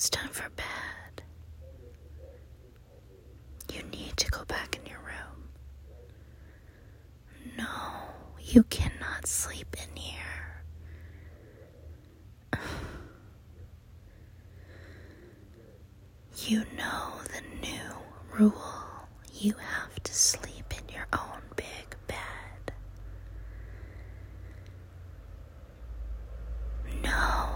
it's time for bed. You need to go back in your room. No, you cannot sleep in here. You know the new rule. You have to sleep in your own big bed. No.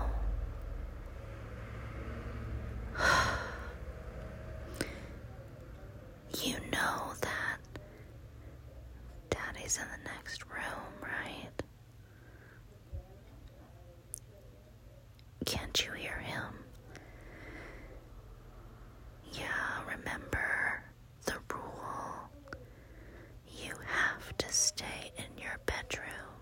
You know that Daddy's in the next room, right? Can't you hear him? Yeah, remember the rule. You have to stay in your bedroom.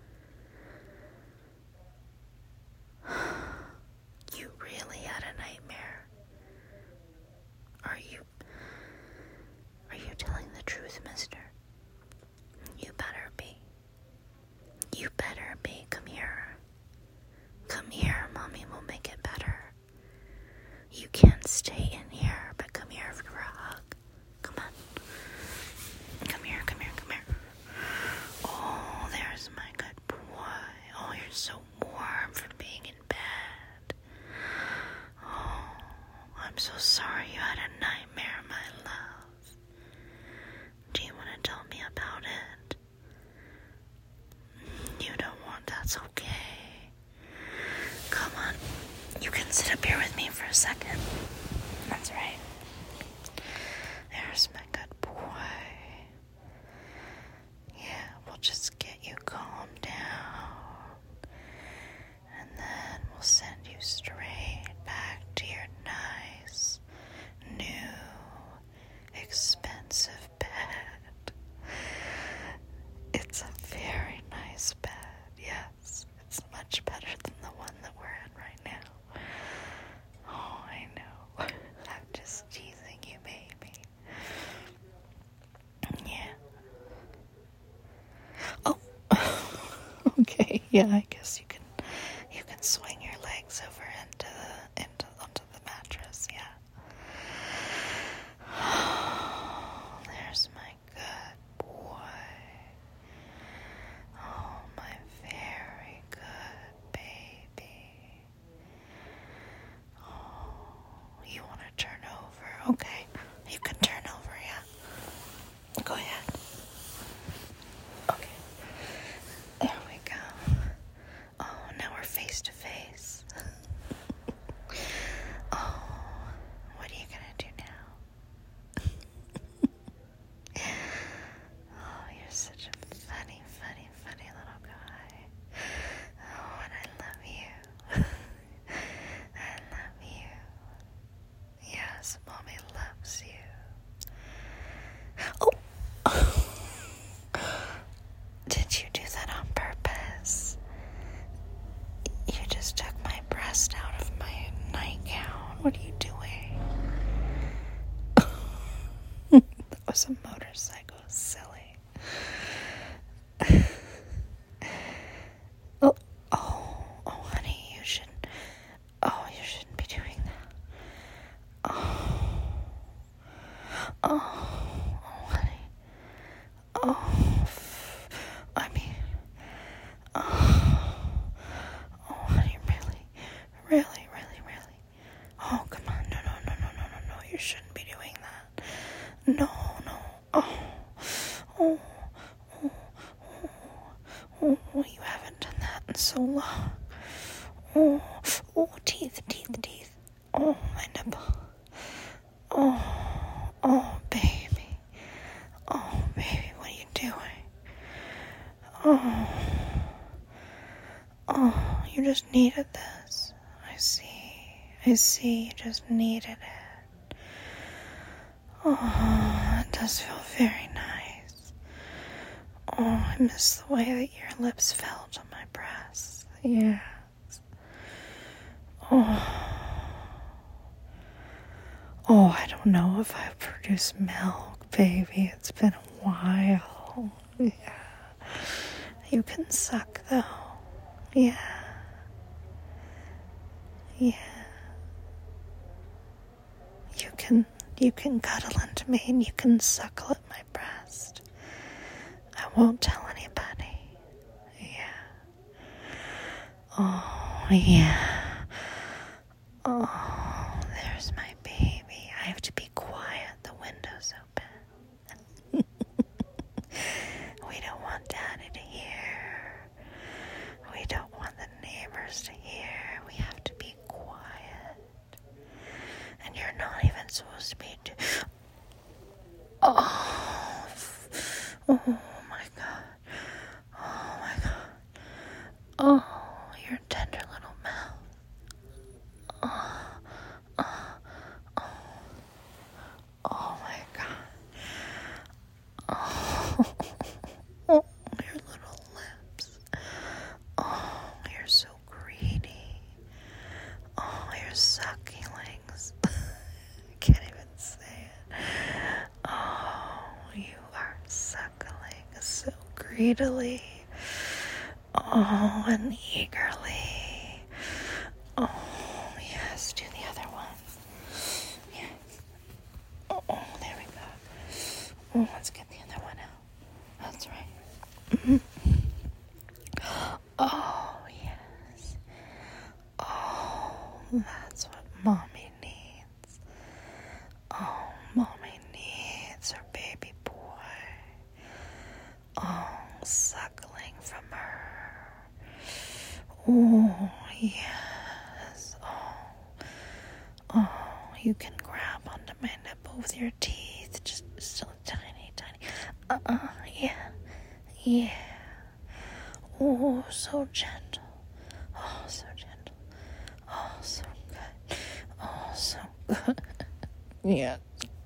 You really had a nightmare. Are you telling the truth, mister? You better be. You better be. Come here. Come here, Mommy will make it better. You can't stay in here, but come here for a hug. Come on. Come here, come here, come here. Oh, there's my good boy. Oh, you're so warm from being in bed. Oh, I'm so sorry you had a nightmare, my love. Do you want to tell me about it? You don't want, that's okay. Come on. You can sit up here with me for a second. That's right. There's my good boy. Yeah, we'll just get you calmed down. And then we'll send you straight back to your nice, new, expensive bed. It's a very nice bed, yes. It's much better than the one that we're in right now. Oh, I know. I'm just teasing you, baby. Yeah. Oh. Okay. Yeah, I guess you can swing your legs over onto the mattress. Yeah. Oh, there's my good boy. Oh, my very good baby. Oh, you want to turn over? Okay, you can turn over, yeah. Go ahead. Okay, there we go. Oh, now we're face to face. Oh, what are you gonna do now? Oh, you're such a funny, funny, funny little guy. Oh, and I love you. I love you. Yes, Mommy loves you. Oh! Did you do that on purpose? You just took my breast out of my nightgown. What are you doing? That was a motorcycle. Silly. Oh, honey, you shouldn't be doing that. Oh, honey. Honey, really. Oh, come on, no, you shouldn't be doing that. No, you haven't done that in so long. Oh, teeth. Oh, my nipple. Oh, baby. Oh, baby, what are you doing? Oh, you just needed this. I see, you just needed it. Oh, it does feel very nice. Oh, I miss the way that your lips felt on my breast. Yes. Oh, I don't know if I've produced milk, baby. It's been a while. Yeah. You can suck, though. Yeah. you can cuddle into me and you can suckle at my breast. I won't tell anybody. Yeah. Oh, yeah. Oh, there's my baby. I have to be quiet. The window's open. We don't want Daddy to hear. We don't want the neighbors to hear. We have to be quiet. And you're not even supposed to be Oh my God. Oh my God. Oh, your tender little mouth. Oh my God. Oh, your little lips. Oh, you're so greedy. Oh, your succulings. I can't even say it. Oh, you are suckling so greedily. Oh, and eagerly. Oh, yes, do the other one. Yes. Oh, there we go. Oh, let's get the other one out. That's right. Oh, yes. Oh, that's what Mommy needs. Oh, Mommy needs her baby boy. Oh, suckling from her. Oh, yes. Oh, you can grab onto my nipple with your teeth. Just so tiny, tiny. Yeah. Yeah. Oh, so gentle. Oh, so gentle. Oh, so good. Oh, so good. Yeah.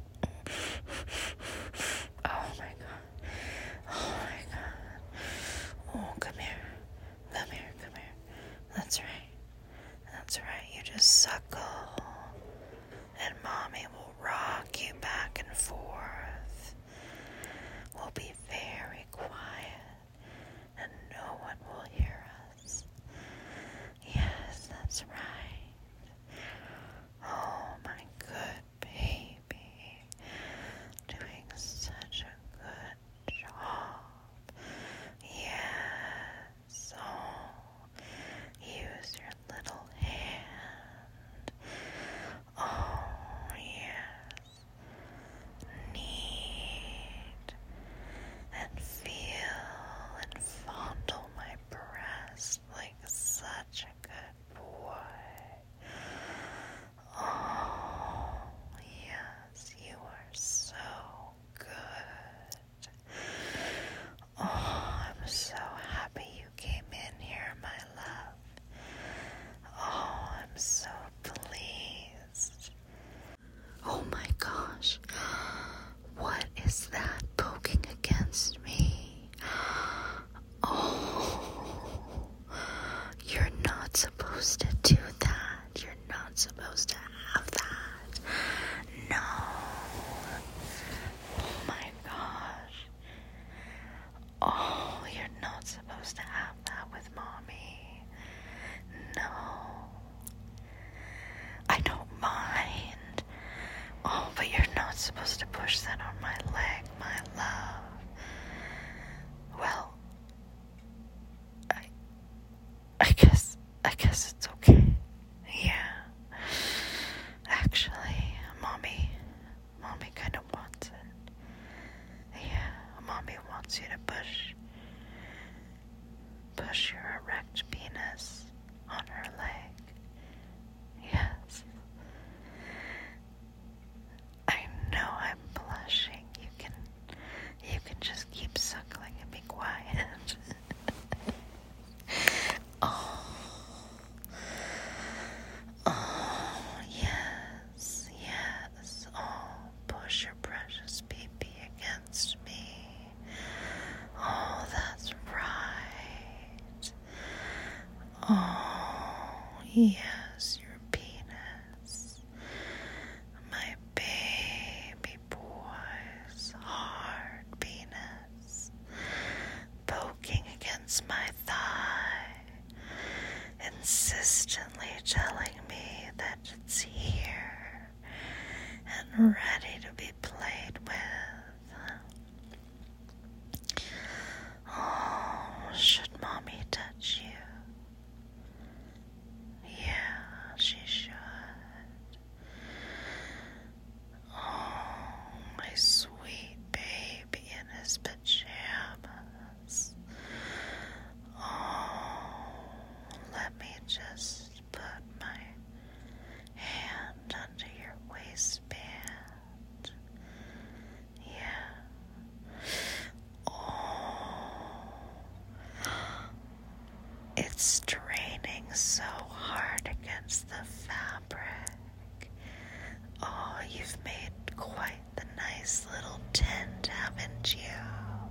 Oh my God. Oh my God. Oh, come here. Come here, come here. That's right. That's right. You just suckle. And Mommy will rock you back and forth. We'll be very quiet. And no one will hear us. Yes, that's right. Oh, my good baby. Doing such a good job. Yes. Oh, use your little hand. Oh, yes. Knead and feel and fondle my breast like such a good boy. Oh, yes, you are so good. Oh, I'm so happy you came in here, my love. Oh, I'm so pleased. Oh my gosh. What is that poking against me? Oh, you're not supposed to do that. You're not supposed to have that. No. Oh my gosh. Oh, you're not supposed to have that with Mommy. No. I don't mind. Oh, but you're not supposed to push that on my leg, my love. Well, I guess it's okay. Yeah. Actually, Mommy kind of wants it. Yeah, Mommy wants you to push your erect penis on her leg. Yes. I know I'm blushing. You can just keep suckling and be quiet. Oh, yes. Oh, push your precious pee-pee against me. Oh, that's right. Oh, yes, your penis. My baby boy's hard penis. Poking against my thigh. Insistently telling me that it's here and and ready to be played with. Oh, should Mommy touch you? Yeah, she should. Oh, my sweet baby in his pajamas. Oh, let me just put my hand under your waistband. Yeah. Oh, it's straining so hard against the fabric. Oh, you've made quite the nice little tent, haven't you?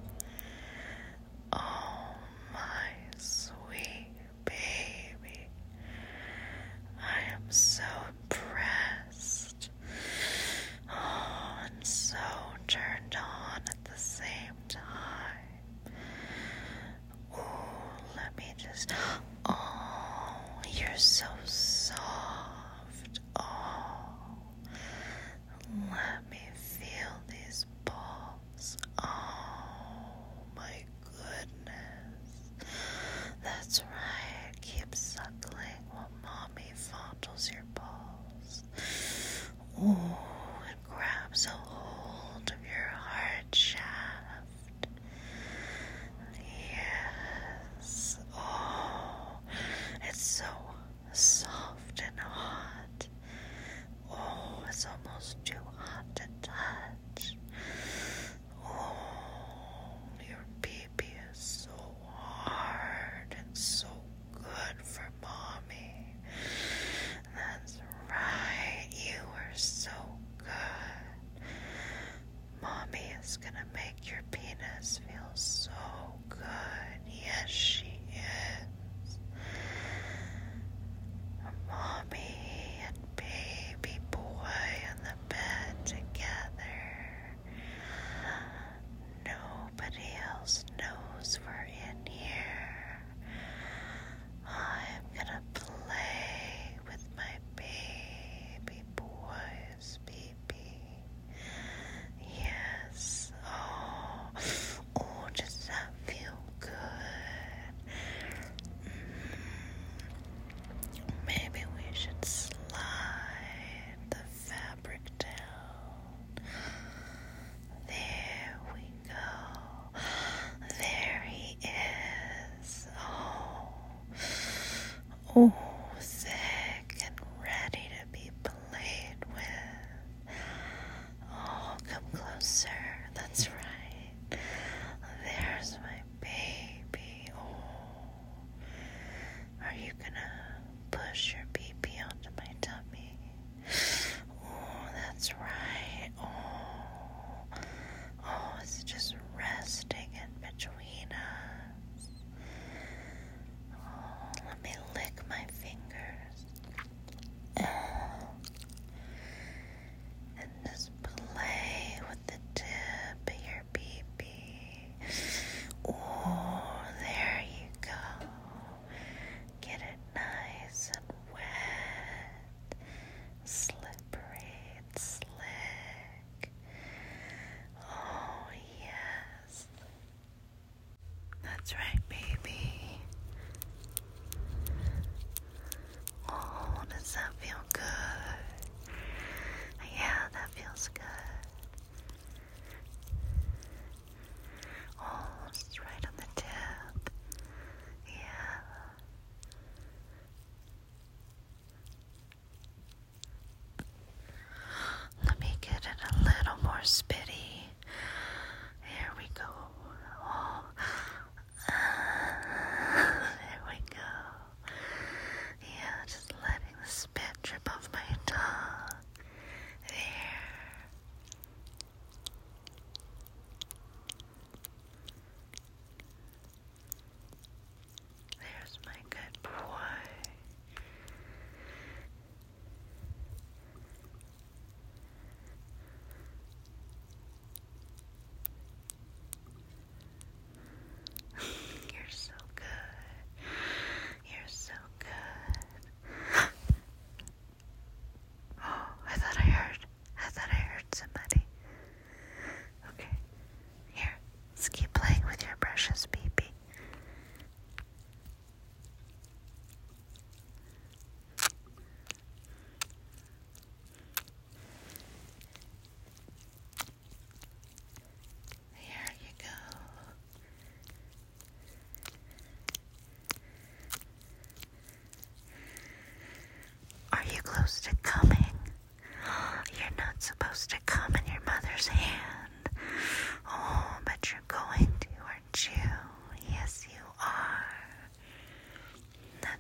Oh, my sweet baby. I am so impressed. Oh, and so turned on at the same time. Oh, let me just... Oh, you're so soft. Oh, let me feel these balls. Oh,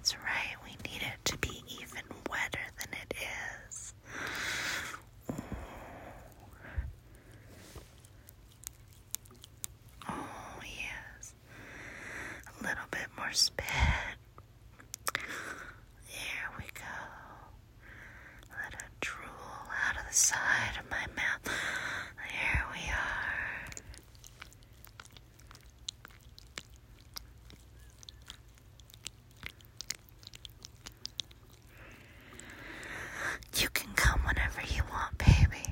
That's right. We need it to be even wetter than it is. Oh, yes. A little bit more spit. There we go. Let it drool out of the side of my mouth. There we are. You can come whenever you want, baby.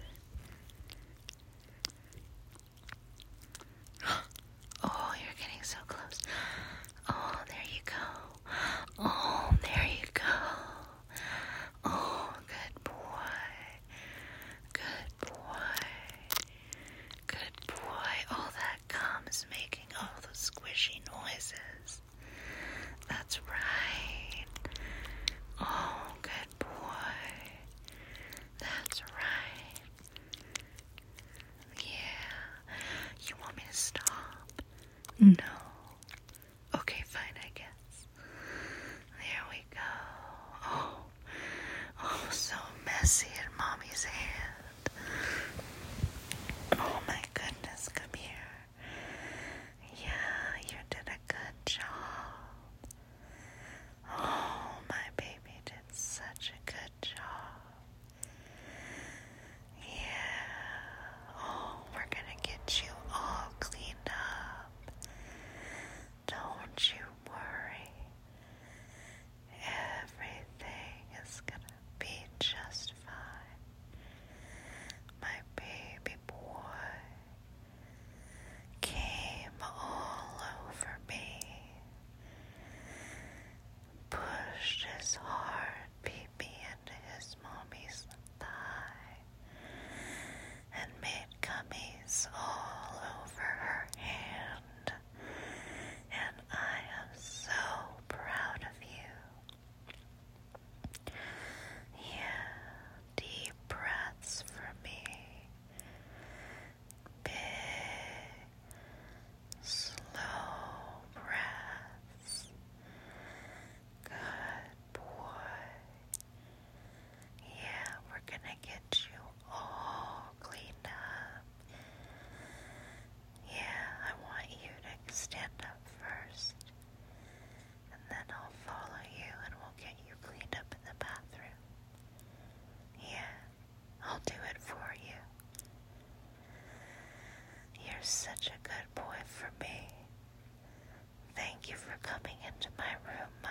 Oh, you're getting so close. Oh, there you go. Oh, there you go. Oh, good boy. Good boy. Good boy. All that gum is making all those squishy noises. That's right. Oh, good boy. That's right. Yeah. You want me to stop? No. Okay, fine, I guess. There we go. Oh, so messy in Mommy's hand. Oh my goodness, come here. Yeah, you did a good job. Oh, my baby did such a good job. Yeah. Oh, we're gonna get you all cleaned up. Don't you worry. Everything is gonna be just fine. My baby boy came all over me, pushed his hard pee-pee into his mommy's thigh, and made gummies all over her hand. And I am so proud of you. Yeah, deep breaths for me. Big, slow breaths. Good boy. Yeah, we're gonna get you all cleaned up. Yeah, I want you to stand up first, and then I'll follow you and we'll get you cleaned up in the bathroom. Yeah, I'll do it for you. You're such a good boy for me. Thank you for coming into my room,